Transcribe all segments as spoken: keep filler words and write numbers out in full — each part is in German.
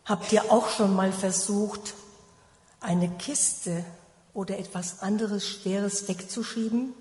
Habt ihr auch schon mal versucht, eine Kiste oder etwas anderes Schweres wegzuschieben?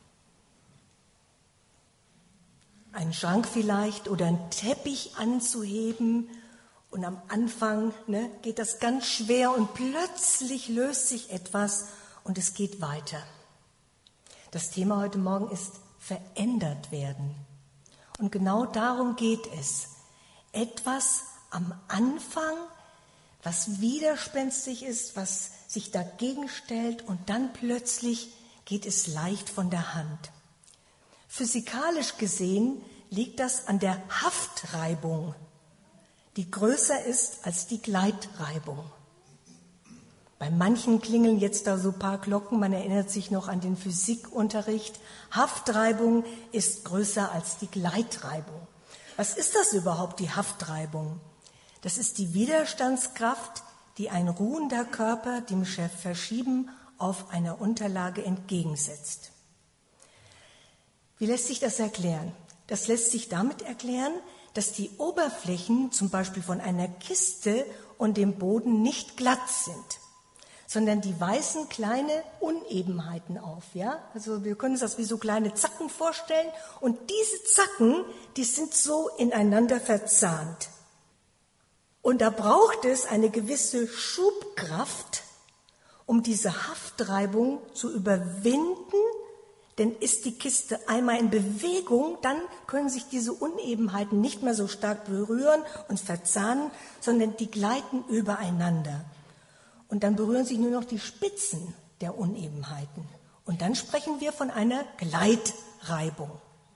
Einen Schrank vielleicht oder einen Teppich anzuheben und am Anfang ne, geht das ganz schwer und plötzlich löst sich etwas und es geht weiter. Das Thema heute Morgen ist verändert werden. Und genau darum geht es. Etwas am Anfang, was widerspenstig ist, was sich dagegen stellt und dann plötzlich geht es leicht von der Hand. Physikalisch gesehen liegt das an der Haftreibung, die größer ist als die Gleitreibung. Bei manchen klingeln jetzt da so ein paar Glocken, man erinnert sich noch an den Physikunterricht. Haftreibung ist größer als die Gleitreibung. Was ist das überhaupt, die Haftreibung? Das ist die Widerstandskraft, die ein ruhender Körper dem Verschieben auf einer Unterlage entgegensetzt. Wie lässt sich das erklären? Das lässt sich damit erklären, dass die Oberflächen zum Beispiel von einer Kiste und dem Boden nicht glatt sind, sondern die weisen kleine Unebenheiten auf. Ja? Also wir können uns das wie so kleine Zacken vorstellen und diese Zacken, die sind so ineinander verzahnt. Und da braucht es eine gewisse Schubkraft, um diese Haftreibung zu überwinden. Denn ist die Kiste einmal in Bewegung, dann können sich diese Unebenheiten nicht mehr so stark berühren und verzahnen, sondern die gleiten übereinander. Und dann berühren sich nur noch die Spitzen der Unebenheiten. Und dann sprechen wir von einer Gleitreibung.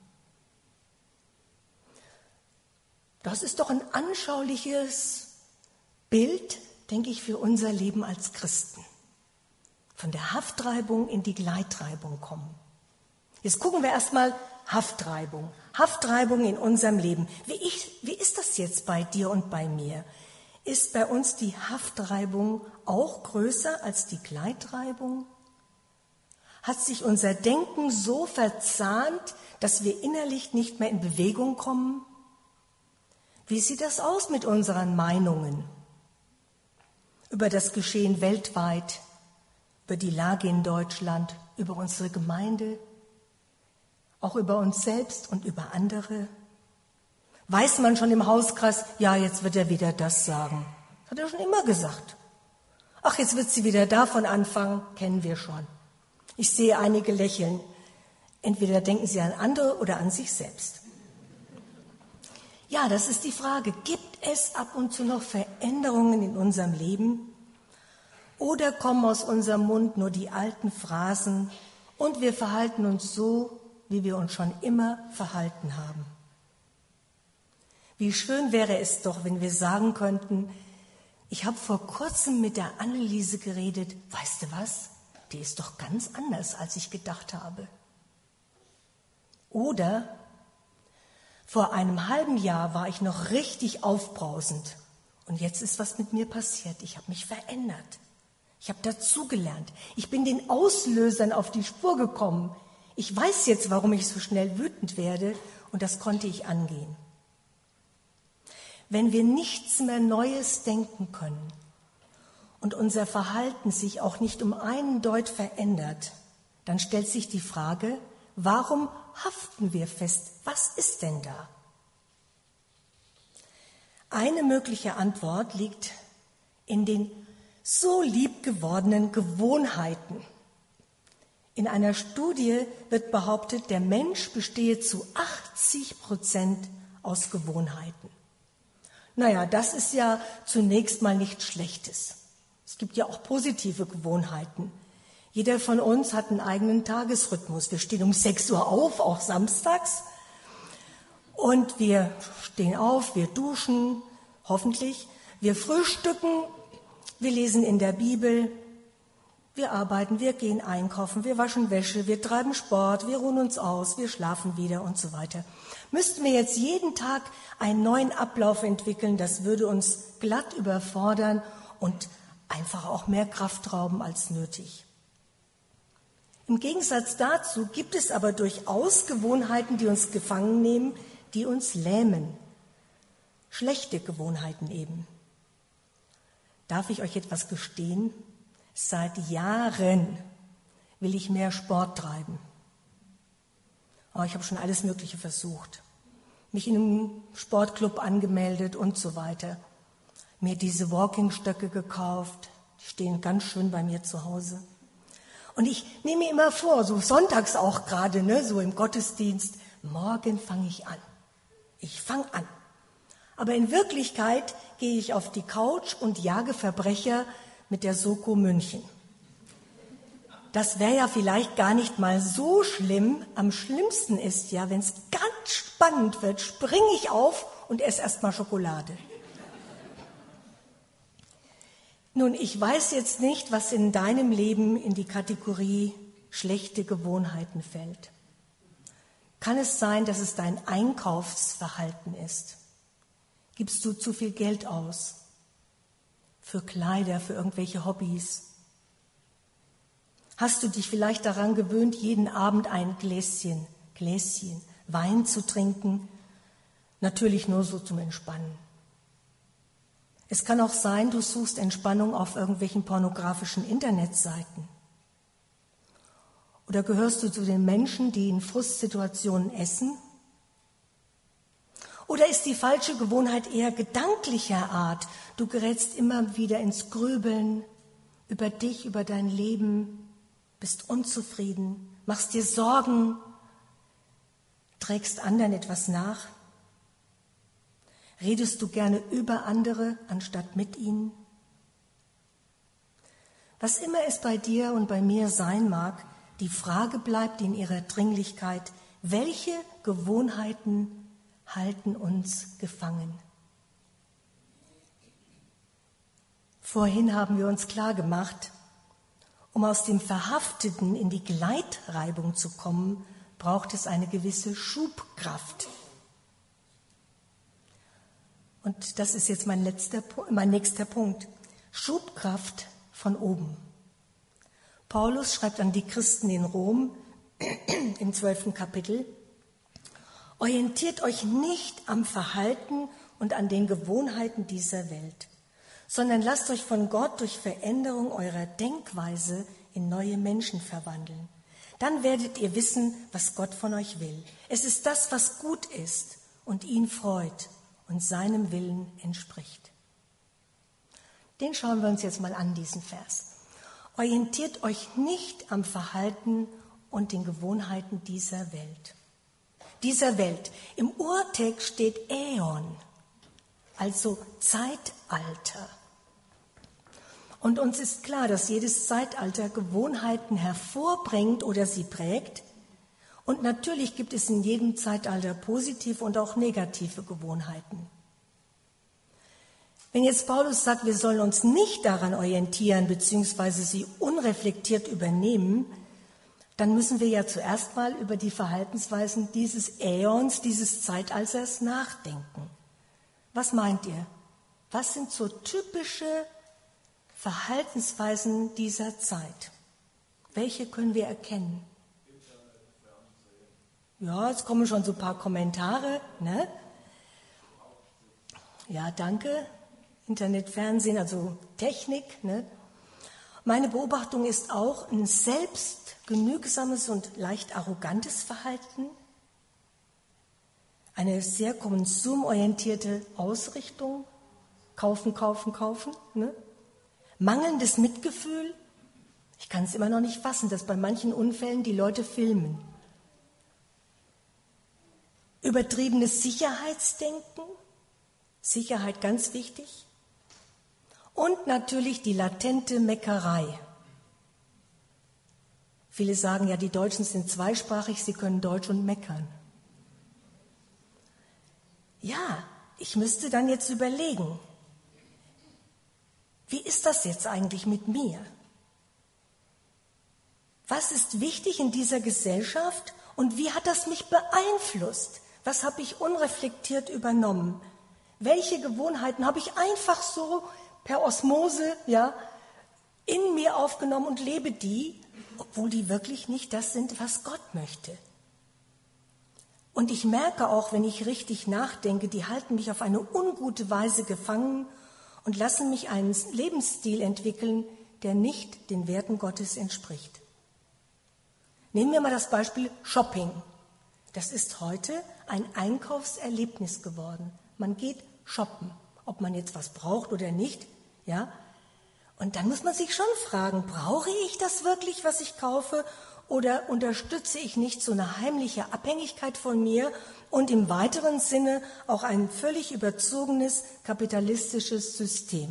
Das ist doch ein anschauliches Bild, denke ich, für unser Leben als Christen. Von der Haftreibung in die Gleitreibung kommen. Jetzt gucken wir erstmal Haftreibung. Haftreibung in unserem Leben. Wie, ich, wie ist das jetzt bei dir und bei mir? Ist bei uns die Haftreibung auch größer als die Gleitreibung? Hat sich unser Denken so verzahnt, dass wir innerlich nicht mehr in Bewegung kommen? Wie sieht das aus mit unseren Meinungen über das Geschehen weltweit, über die Lage in Deutschland, über unsere Gemeinde, auch über uns selbst und über andere? Weiß man schon im Hauskreis, ja, jetzt wird er wieder das sagen. Das hat er schon immer gesagt. Ach, jetzt wird sie wieder davon anfangen, kennen wir schon. Ich sehe einige lächeln. Entweder denken sie an andere oder an sich selbst. Ja, das ist die Frage. Gibt es ab und zu noch Veränderungen in unserem Leben? Oder kommen aus unserem Mund nur die alten Phrasen und wir verhalten uns so, wie wir uns schon immer verhalten haben? Wie schön wäre es doch, wenn wir sagen könnten, ich habe vor kurzem mit der Anneliese geredet, weißt du was, die ist doch ganz anders, als ich gedacht habe. Oder vor einem halben Jahr war ich noch richtig aufbrausend und jetzt ist was mit mir passiert. Ich habe mich verändert. Ich habe dazugelernt. Ich bin den Auslösern auf die Spur gekommen. Ich weiß jetzt, warum ich so schnell wütend werde und das konnte ich angehen. Wenn wir nichts mehr Neues denken können und unser Verhalten sich auch nicht um einen Deut verändert, dann stellt sich die Frage, warum haften wir fest? Was ist denn da? Eine mögliche Antwort liegt in den so lieb gewordenen Gewohnheiten. In einer Studie wird behauptet, der Mensch bestehe zu achtzig Prozent aus Gewohnheiten. Naja, das ist ja zunächst mal nichts Schlechtes. Es gibt ja auch positive Gewohnheiten. Jeder von uns hat einen eigenen Tagesrhythmus. Wir stehen um sechs Uhr auf, auch samstags. Und wir stehen auf, wir duschen, hoffentlich. Wir frühstücken, wir lesen in der Bibel, wir arbeiten, wir gehen einkaufen, wir waschen Wäsche, wir treiben Sport, wir ruhen uns aus, wir schlafen wieder und so weiter. Müssten wir jetzt jeden Tag einen neuen Ablauf entwickeln, das würde uns glatt überfordern und einfach auch mehr Kraft rauben als nötig. Im Gegensatz dazu gibt es aber durchaus Gewohnheiten, die uns gefangen nehmen, die uns lähmen. Schlechte Gewohnheiten eben. Darf ich euch etwas gestehen? Seit Jahren will ich mehr Sport treiben. Oh, ich habe schon alles Mögliche versucht. Mich in einem Sportclub angemeldet und so weiter. Mir diese Walkingstöcke gekauft. Die stehen ganz schön bei mir zu Hause. Und ich nehme mir immer vor, so sonntags auch gerade, ne, so im Gottesdienst, morgen fange ich an. Ich fange an. Aber in Wirklichkeit gehe ich auf die Couch und jage Verbrecher mit der Soko München. Das wäre ja vielleicht gar nicht mal so schlimm. Am schlimmsten ist ja, wenn es ganz spannend wird, springe ich auf und esse erstmal Schokolade. Nun, ich weiß jetzt nicht, was in deinem Leben in die Kategorie schlechte Gewohnheiten fällt. Kann es sein, dass es dein Einkaufsverhalten ist? Gibst du zu viel Geld aus? Für Kleider, für irgendwelche Hobbys? Hast du dich vielleicht daran gewöhnt, jeden Abend ein Gläschen, Gläschen Wein zu trinken? Natürlich nur so zum Entspannen. Es kann auch sein, du suchst Entspannung auf irgendwelchen pornografischen Internetseiten. Oder gehörst du zu den Menschen, die in Frustsituationen essen? Oder ist die falsche Gewohnheit eher gedanklicher Art? Du gerätst immer wieder ins Grübeln über dich, über dein Leben, bist unzufrieden, machst dir Sorgen, trägst anderen etwas nach. Redest du gerne über andere, anstatt mit ihnen? Was immer es bei dir und bei mir sein mag, die Frage bleibt in ihrer Dringlichkeit, welche Gewohnheiten halten uns gefangen? Vorhin haben wir uns klar gemacht, um aus dem Verhafteten in die Gleitreibung zu kommen, braucht es eine gewisse Schubkraft. Und das ist jetzt mein, letzter, mein nächster Punkt. Schubkraft von oben. Paulus schreibt an die Christen in Rom im zwölften Kapitel, orientiert euch nicht am Verhalten und an den Gewohnheiten dieser Welt, sondern lasst euch von Gott durch Veränderung eurer Denkweise in neue Menschen verwandeln. Dann werdet ihr wissen, was Gott von euch will. Es ist das, was gut ist und ihn freut und seinem Willen entspricht. Den schauen wir uns jetzt mal an, diesen Vers. Orientiert euch nicht am Verhalten und den Gewohnheiten dieser Welt. Dieser Welt. Im Urtext steht Äon, also Zeitalter. Und uns ist klar, dass jedes Zeitalter Gewohnheiten hervorbringt oder sie prägt. Und natürlich gibt es in jedem Zeitalter positive und auch negative Gewohnheiten. Wenn jetzt Paulus sagt, wir sollen uns nicht daran orientieren bzw. sie unreflektiert übernehmen, dann müssen wir ja zuerst mal über die Verhaltensweisen dieses Äons, dieses Zeitalters nachdenken. Was meint ihr? Was sind so typische Verhaltensweisen dieser Zeit? Welche können wir erkennen? Ja, jetzt kommen schon so ein paar Kommentare, ne? Ja, danke. Internet, Fernsehen, also Technik, ne? Meine Beobachtung ist auch ein selbstgenügsames und leicht arrogantes Verhalten, eine sehr konsumorientierte Ausrichtung, kaufen, kaufen, kaufen, ne? Mangelndes Mitgefühl. Ich kann es immer noch nicht fassen, dass bei manchen Unfällen die Leute filmen. Übertriebenes Sicherheitsdenken, Sicherheit ganz wichtig. Und natürlich die latente Meckerei. Viele sagen ja, die Deutschen sind zweisprachig, sie können Deutsch und meckern. Ja, ich müsste dann jetzt überlegen, wie ist das jetzt eigentlich mit mir? Was ist wichtig in dieser Gesellschaft und wie hat das mich beeinflusst? Was habe ich unreflektiert übernommen? Welche Gewohnheiten habe ich einfach so per Osmose, ja, in mir aufgenommen und lebe die, obwohl die wirklich nicht das sind, was Gott möchte? Und ich merke auch, wenn ich richtig nachdenke, die halten mich auf eine ungute Weise gefangen und lassen mich einen Lebensstil entwickeln, der nicht den Werten Gottes entspricht. Nehmen wir mal das Beispiel Shopping. Das ist heute ein Einkaufserlebnis geworden. Man geht shoppen, ob man jetzt was braucht oder nicht, ja. Und dann muss man sich schon fragen, brauche ich das wirklich, was ich kaufe, oder unterstütze ich nicht so eine heimliche Abhängigkeit von mir und im weiteren Sinne auch ein völlig überzogenes kapitalistisches System?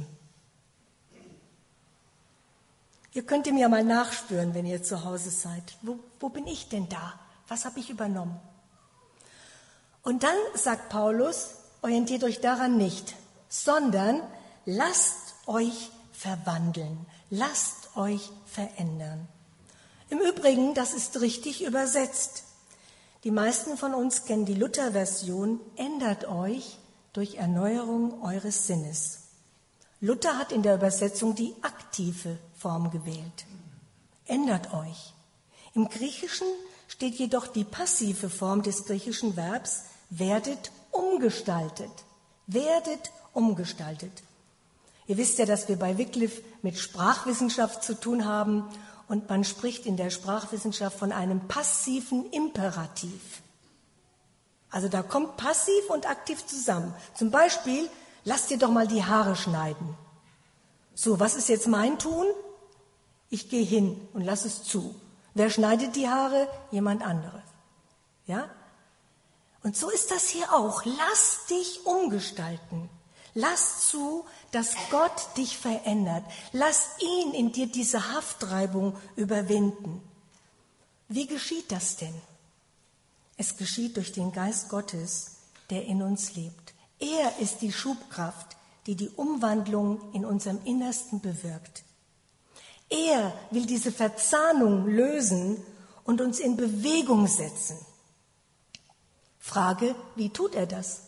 Ihr könnt ihm ja mal nachspüren, wenn ihr zu Hause seid. Wo, wo bin ich denn da? Was habe ich übernommen? Und dann sagt Paulus, orientiert euch daran nicht, sondern lasst euch verwandeln, lasst euch verändern. Im Übrigen, das ist richtig übersetzt. Die meisten von uns kennen die Luther-Version, ändert euch durch Erneuerung eures Sinnes. Luther hat in der Übersetzung die aktive Form gewählt. Ändert euch. Im Griechischen steht jedoch die passive Form des griechischen Verbs, werdet umgestaltet. Werdet umgestaltet. Ihr wisst ja, dass wir bei Wycliffe mit Sprachwissenschaft zu tun haben und man spricht in der Sprachwissenschaft von einem passiven Imperativ. Also da kommt passiv und aktiv zusammen. Zum Beispiel, lasst dir doch mal die Haare schneiden. So, was ist jetzt mein Tun? Ich gehe hin und lasse es zu. Wer schneidet die Haare? Jemand anderes. Ja? Und so ist das hier auch. Lass dich umgestalten. Lass zu, dass Gott dich verändert. Lass ihn in dir diese Haftreibung überwinden. Wie geschieht das denn? Es geschieht durch den Geist Gottes, der in uns lebt. Er ist die Schubkraft, die die Umwandlung in unserem Innersten bewirkt. Er will diese Verzahnung lösen und uns in Bewegung setzen. Frage, wie tut er das?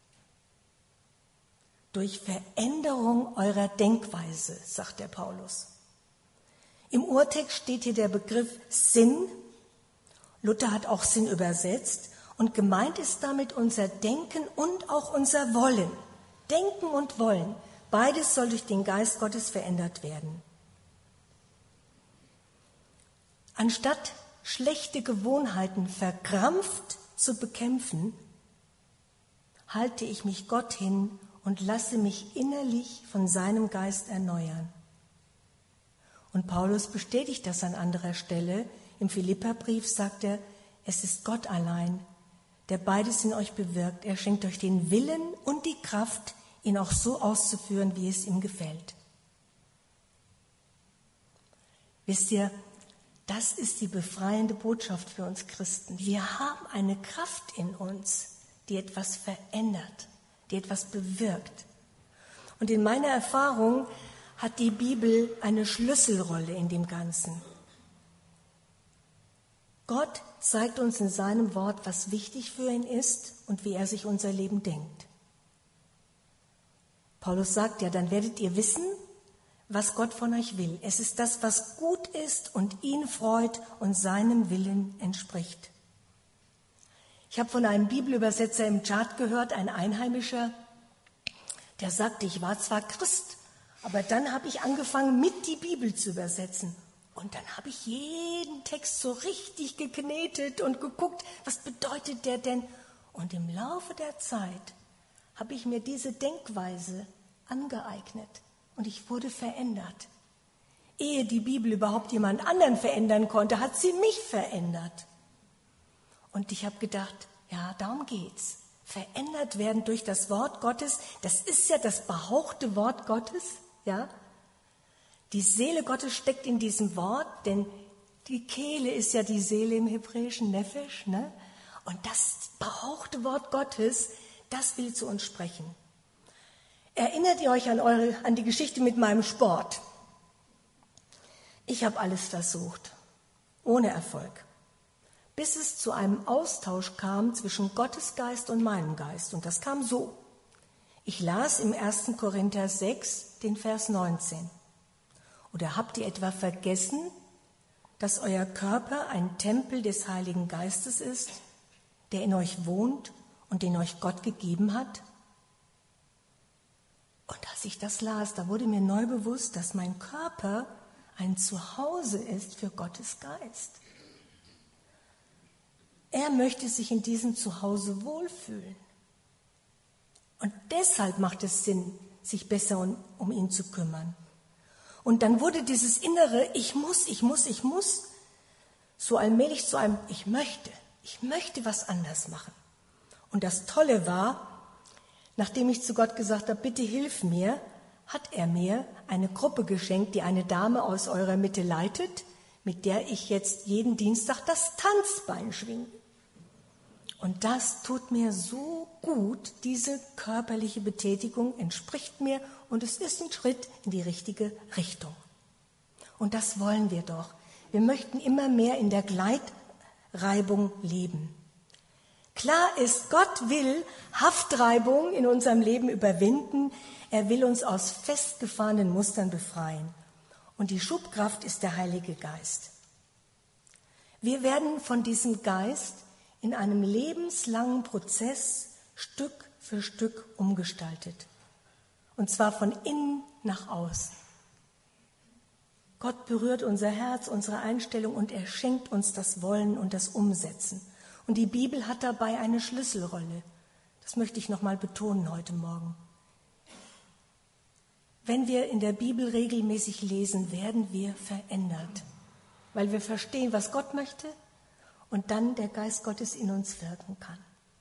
Durch Veränderung eurer Denkweise, sagt der Paulus. Im Urtext steht hier der Begriff Sinn. Luther hat auch Sinn übersetzt. Und gemeint ist damit unser Denken und auch unser Wollen. Denken und Wollen, beides soll durch den Geist Gottes verändert werden. Anstatt schlechte Gewohnheiten verkrampft zu bekämpfen, halte ich mich Gott hin und lasse mich innerlich von seinem Geist erneuern. Und Paulus bestätigt das an anderer Stelle. Im Philipperbrief sagt er, es ist Gott allein, der beides in euch bewirkt. Er schenkt euch den Willen und die Kraft, ihn auch so auszuführen, wie es ihm gefällt. Wisst ihr, das ist die befreiende Botschaft für uns Christen. Wir haben eine Kraft in uns, die etwas verändert, die etwas bewirkt. Und in meiner Erfahrung hat die Bibel eine Schlüsselrolle in dem Ganzen. Gott zeigt uns in seinem Wort, was wichtig für ihn ist und wie er sich unser Leben denkt. Paulus sagt ja, dann werdet ihr wissen, was Gott von euch will. Es ist das, was gut ist und ihn freut und seinem Willen entspricht. Ich habe von einem Bibelübersetzer im Tschad gehört, ein Einheimischer, der sagte, ich war zwar Christ, aber dann habe ich angefangen, mit die Bibel zu übersetzen. Und dann habe ich jeden Text so richtig geknetet und geguckt, was bedeutet der denn? Und im Laufe der Zeit habe ich mir diese Denkweise angeeignet und ich wurde verändert. Ehe die Bibel überhaupt jemand anderen verändern konnte, hat sie mich verändert. Und ich habe gedacht, ja, darum geht's. Verändert werden durch das Wort Gottes, das ist ja das behauchte Wort Gottes, ja. Die Seele Gottes steckt in diesem Wort, denn die Kehle ist ja die Seele im Hebräischen, Nefesh, ne? Und das behauchte Wort Gottes, das will zu uns sprechen. Erinnert ihr euch an, eure, an die Geschichte mit meinem Sport? Ich habe alles versucht, ohne Erfolg, bis es zu einem Austausch kam zwischen Gottes Geist und meinem Geist. Und das kam so. Ich las im ersten Korinther sechs den Vers neunzehn. Oder habt ihr etwa vergessen, dass euer Körper ein Tempel des Heiligen Geistes ist, der in euch wohnt und den euch Gott gegeben hat? Und als ich das las, da wurde mir neu bewusst, dass mein Körper ein Zuhause ist für Gottes Geist. Er möchte sich in diesem Zuhause wohlfühlen. Und deshalb macht es Sinn, sich besser um, um ihn zu kümmern. Und dann wurde dieses innere Ich muss, ich muss, ich muss so allmählich zu einem Ich möchte, ich möchte was anders machen. Und das Tolle war, nachdem ich zu Gott gesagt habe, bitte hilf mir, hat er mir eine Gruppe geschenkt, die eine Dame aus eurer Mitte leitet, mit der ich jetzt jeden Dienstag das Tanzbein schwinge. Und das tut mir so gut, diese körperliche Betätigung entspricht mir und es ist ein Schritt in die richtige Richtung. Und das wollen wir doch. Wir möchten immer mehr in der Gleitreibung leben. Klar ist, Gott will Haftreibung in unserem Leben überwinden. Er will uns aus festgefahrenen Mustern befreien. Und die Schubkraft ist der Heilige Geist. Wir werden von diesem Geist in einem lebenslangen Prozess Stück für Stück umgestaltet. Und zwar von innen nach außen. Gott berührt unser Herz, unsere Einstellung und er schenkt uns das Wollen und das Umsetzen. Und die Bibel hat dabei eine Schlüsselrolle. Das möchte ich noch mal betonen heute Morgen. Wenn wir in der Bibel regelmäßig lesen, werden wir verändert, weil wir verstehen, was Gott möchte und dann der Geist Gottes in uns wirken kann.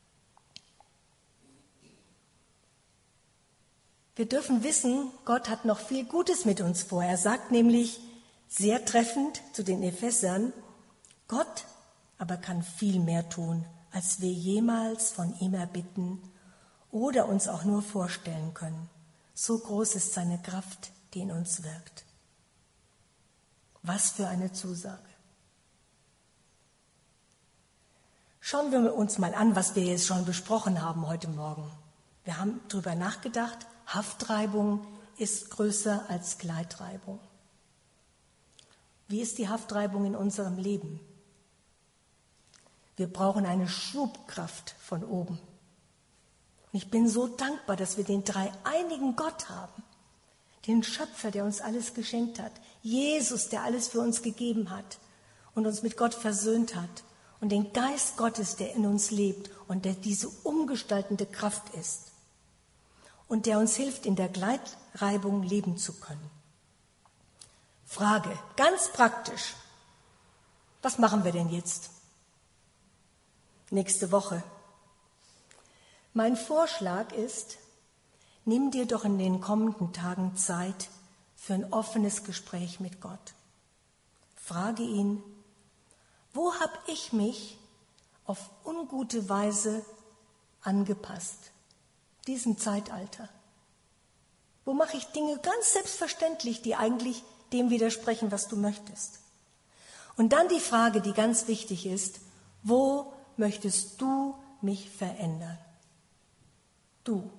Wir dürfen wissen, Gott hat noch viel Gutes mit uns vor. Er sagt nämlich sehr treffend zu den Ephesern, Gott aber kann viel mehr tun, als wir jemals von ihm erbitten oder uns auch nur vorstellen können. So groß ist seine Kraft, die in uns wirkt. Was für eine Zusage. Schauen wir uns mal an, was wir jetzt schon besprochen haben heute Morgen. Wir haben darüber nachgedacht, Haftreibung ist größer als Gleitreibung. Wie ist die Haftreibung in unserem Leben? Wir brauchen eine Schubkraft von oben. Und ich bin so dankbar, dass wir den dreieinigen Gott haben. Den Schöpfer, der uns alles geschenkt hat. Jesus, der alles für uns gegeben hat und uns mit Gott versöhnt hat. Und den Geist Gottes, der in uns lebt und der diese umgestaltende Kraft ist. Und der uns hilft, in der Gleitreibung leben zu können. Frage, ganz praktisch. Was machen wir denn jetzt? Nächste Woche. Mein Vorschlag ist, nimm dir doch in den kommenden Tagen Zeit für ein offenes Gespräch mit Gott. Frage ihn, wo habe ich mich auf ungute Weise angepasst, diesem Zeitalter? Wo mache ich Dinge ganz selbstverständlich, die eigentlich dem widersprechen, was du möchtest? Und dann die Frage, die ganz wichtig ist, wo möchtest du mich verändern? Du.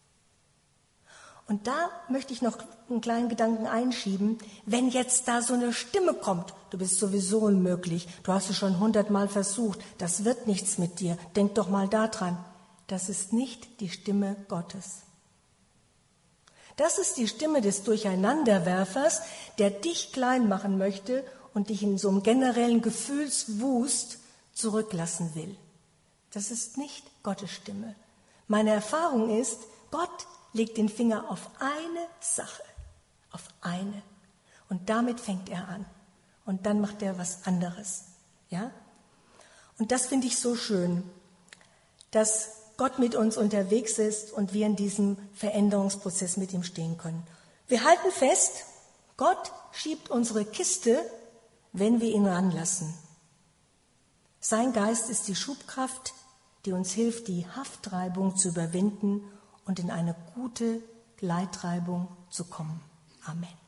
Und da möchte ich noch einen kleinen Gedanken einschieben. Wenn jetzt da so eine Stimme kommt, du bist sowieso unmöglich, du hast es schon hundertmal versucht, das wird nichts mit dir, denk doch mal daran. Das ist nicht die Stimme Gottes. Das ist die Stimme des Durcheinanderwerfers, der dich klein machen möchte und dich in so einem generellen Gefühlswust zurücklassen will. Das ist nicht Gottes Stimme. Meine Erfahrung ist, Gott legt den Finger auf eine Sache, auf eine. Und damit fängt er an. Und dann macht er was anderes. Ja? Und das finde ich so schön, dass Gott mit uns unterwegs ist und wir in diesem Veränderungsprozess mit ihm stehen können. Wir halten fest, Gott schiebt unsere Kiste, wenn wir ihn ranlassen. Sein Geist ist die Schubkraft, die uns hilft, die Haftreibung zu überwinden und in eine gute Gleitreibung zu kommen. Amen.